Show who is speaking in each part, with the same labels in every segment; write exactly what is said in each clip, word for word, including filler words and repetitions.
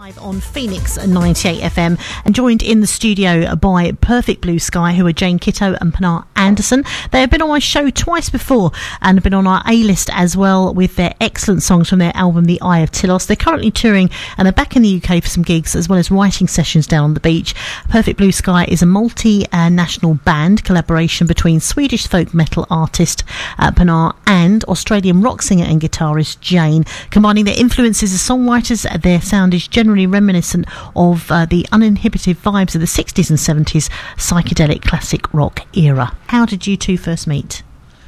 Speaker 1: Live on Phoenix ninety-eight F M, and joined in the studio by Perfect Blue Sky, who are Jane Kitto and Pinar Anderson. They have been on my show twice before and have been on our A-list as well with their excellent songs from their album The Eye of Tilos. They're currently touring and they're back in the U K for some gigs as well as writing sessions down on the beach. Perfect Blue Sky is a multi-national band collaboration between Swedish folk metal artist uh, Pinar and Australian rock singer and guitarist Jane. Combining their influences as songwriters, their sound is generally reminiscent of uh, the uninhibited vibes of the sixties and seventies psychedelic classic rock era. How did you two first meet?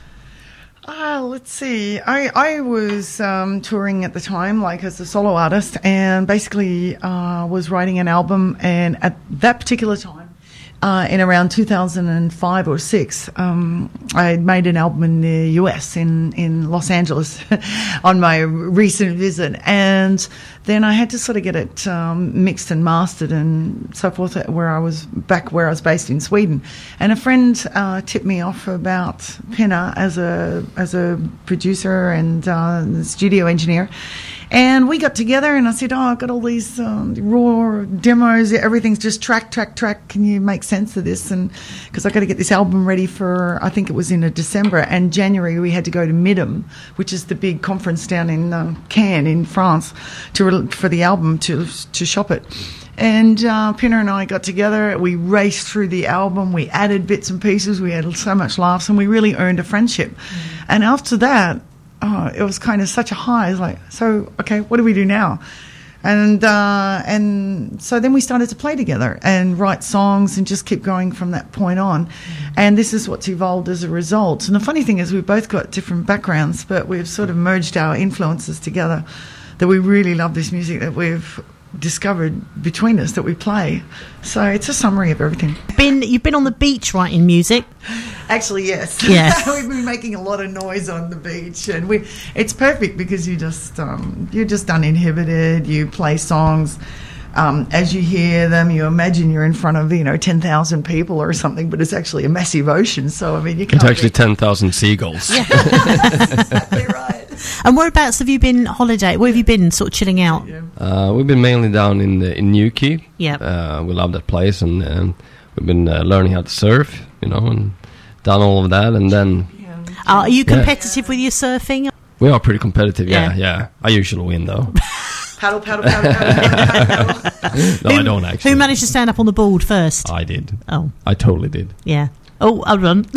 Speaker 2: Uh, let's see. I, I was um, touring at the time, like as a solo artist, and basically uh, was writing an album. And at that particular time, uh, in around two thousand five or six, um, I made an album in the U S, in, in Los Angeles, on my recent visit. And then I had to sort of get it um, mixed and mastered and so forth, where I was back where I was based in Sweden. And a friend uh, tipped me off about Pinar as a as a producer and uh, studio engineer. And we got together and I said, oh, I've got all these um, raw demos. Everything's just track, track, track. Can you make sense of this? And because I've got to get this album ready for, I think it was in a December. And January we had to go to Midem, which is the big conference down in uh, Cannes in France, to for the album to to shop it. And uh, Pinar and I got together. We raced through the album. We added bits and pieces. We had so much laughs, and we really earned a friendship. Mm. And after that, oh, it was kind of such a high. It's like, so, okay, what do we do now? And uh, and so then we started to play together and write songs and just keep going from that point on. Mm-hmm. And this is what's evolved as a result. And the funny thing is we've both got different backgrounds, but we've sort of merged our influences together, that we really love this music that we've discovered between us that we play. So it's a summary of everything.
Speaker 1: Been You've been on the beach writing music?
Speaker 2: Actually, yes.
Speaker 1: Yeah.
Speaker 2: We've been making a lot of noise on the beach, and we it's perfect because you just um, you're just uninhibited. You play songs um, as you hear them. You imagine you're in front of, you know, ten thousand people or something, but it's actually a massive ocean. So I mean, you can't.
Speaker 3: It's actually
Speaker 2: be...
Speaker 3: ten thousand seagulls.
Speaker 1: Yeah.
Speaker 2: Exactly right.
Speaker 1: And whereabouts have you been holiday? Where have you been sort of chilling out?
Speaker 2: Yeah.
Speaker 3: Uh, we've been mainly down in the, in Newquay.
Speaker 1: Yeah.
Speaker 3: Uh, we love that place, and um, we've been uh, learning how to surf, you know, and done all of that, and then.
Speaker 2: Yeah.
Speaker 1: Uh, are you competitive
Speaker 2: yeah.
Speaker 1: with your surfing?
Speaker 3: We are pretty competitive. Yeah,
Speaker 1: Yeah.
Speaker 3: yeah. I usually win though.
Speaker 2: Paddle, paddle, paddle, paddle, paddle.
Speaker 3: No,
Speaker 1: who,
Speaker 3: I don't actually.
Speaker 1: Who managed to stand up on the board first?
Speaker 3: I did.
Speaker 1: Oh,
Speaker 3: I totally did.
Speaker 1: yeah. Oh, I'll run.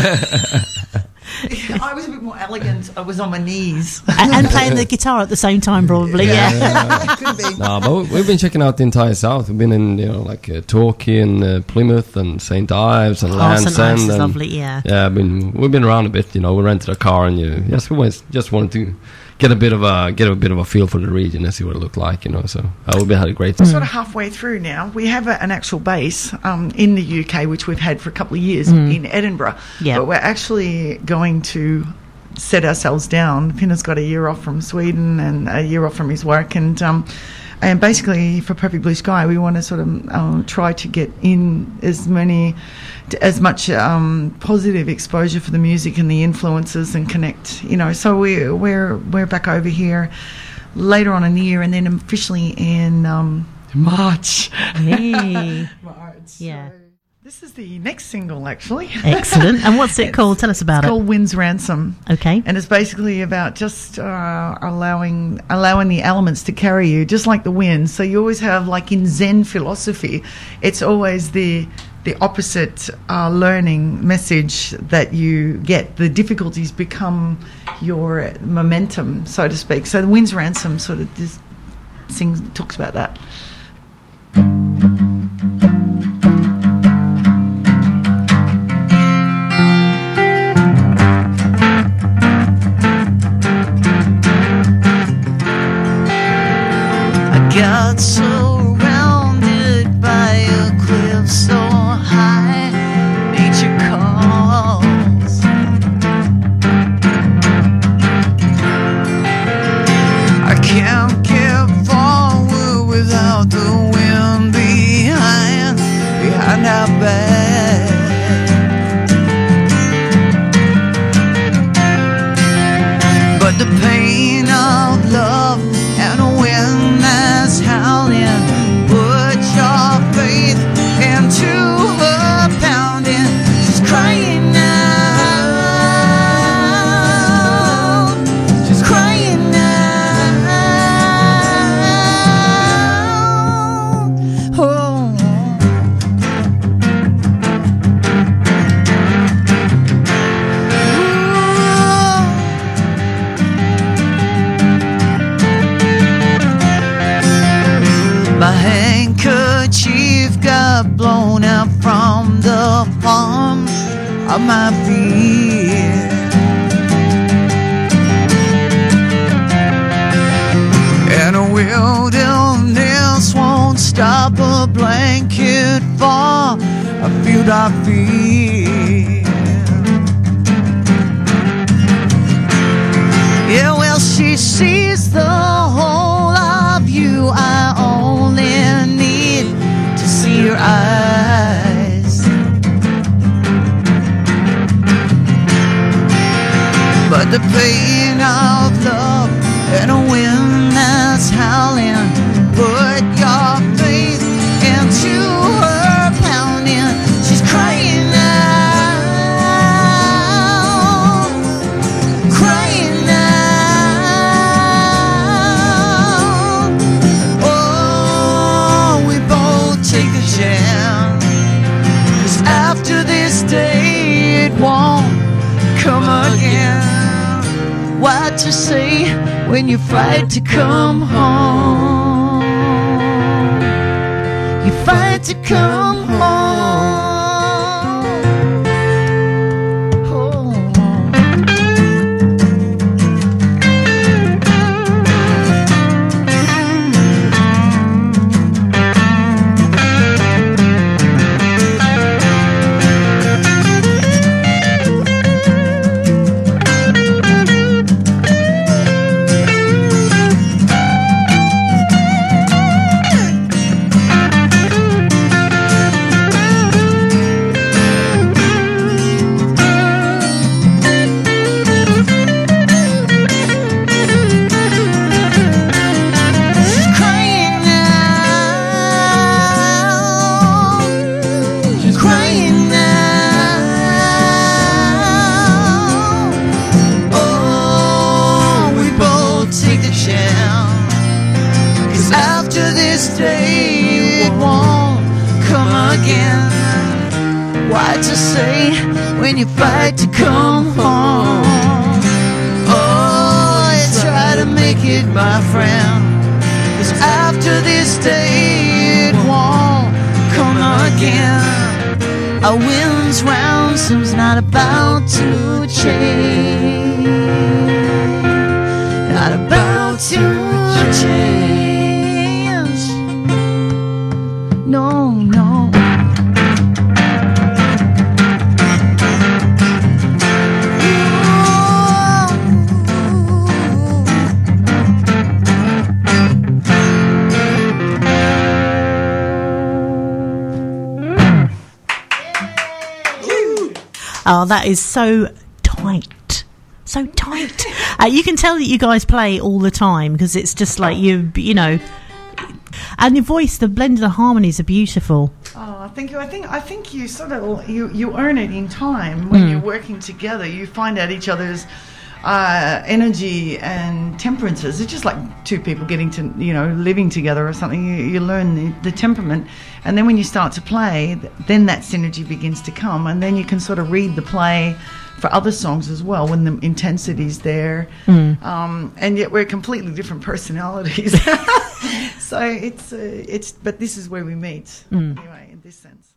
Speaker 2: I was a bit more elegant. I was on my knees.
Speaker 1: and, and playing the guitar at the same time, probably. Yeah.
Speaker 2: yeah. Could be.
Speaker 3: No, but we've been checking out the entire south. We've been in, you know, like uh, Torquay and uh, Plymouth and Saint Ives and
Speaker 1: Oh,
Speaker 3: Land's
Speaker 1: Saint Ives
Speaker 3: End.
Speaker 1: is
Speaker 3: and
Speaker 1: lovely. Yeah.
Speaker 3: Yeah, I've been, we've been around a bit. You know, we rented a car, and you, yes, we was, just wanted to get a bit of a get a bit of a feel for the region and see what it looked like. You know, so uh, we've had a great
Speaker 2: We're
Speaker 3: time.
Speaker 2: sort of halfway through now. We have a, an actual base um, in the U K, which we've had for a couple of years
Speaker 1: Mm.
Speaker 2: in Edinburgh.
Speaker 1: Yeah.
Speaker 2: But we're actually going to set ourselves down. Pinna's got a year off from Sweden and a year off from his work, and um, and basically for Perfect Blue Sky, we want to sort of um, try to get in as many, as much um, positive exposure for the music and the influences and connect. You know, so we're we're we're back over here later on in the year, and then officially in um, March.
Speaker 1: Hey.
Speaker 2: March.
Speaker 1: Yeah.
Speaker 2: So this is the next single, actually.
Speaker 1: Excellent. And what's it called? Tell us about
Speaker 2: It's
Speaker 1: it.
Speaker 2: called Wind's Ransom.
Speaker 1: Okay.
Speaker 2: And it's basically about just uh, allowing allowing the elements to carry you, just like the wind. So you always have, like in Zen philosophy, it's always the the opposite uh, learning message that you get. The difficulties become your momentum, so to speak. So the Wind's Ransom sort of just sings, talks about that.
Speaker 4: Got surrounded by a cliff so high, nature calls. I can't get forward without the wind behind, behind our back. But the pain of love and a wind that's howling handkerchief got blown out from the palm of my feet. And a wilderness won't stop a blanket for a few dark feet. Yeah, well, she sees the whole of you. I only need to see your eyes. But the pain of love and a wind that's howling put your faith into her pounding. She's crying out, crying out. Oh, we both take a chance, 'cause after this day it won't come again. What to say when you fight to come home? You fight to come home. What to say when you fight to come home? Oh, I try to make it, my friend, 'cause after this day it won't come again. A wind's round seems not about to change, not about to change. No, no.
Speaker 1: Oh, that is so tight. So tight. Uh, you can tell that you guys play all the time, because it's just like you, you know. And your voice, the blend of the harmonies are beautiful.
Speaker 2: Oh, thank you. I think I think you sort of you, you earn it in time when
Speaker 1: Mm.
Speaker 2: you're working together. You find out each other's uh, energy and temperances. It's just like two people getting to, you know, living together or something. You, you learn the, the temperament, and then when you start to play, then that synergy begins to come, and then you can sort of read the play for other songs as well when the intensity's there.
Speaker 1: Mm.
Speaker 2: Um, and yet we're completely different personalities. So it's uh, it's but this is where we meet
Speaker 1: Mm.
Speaker 2: anyway in this sense.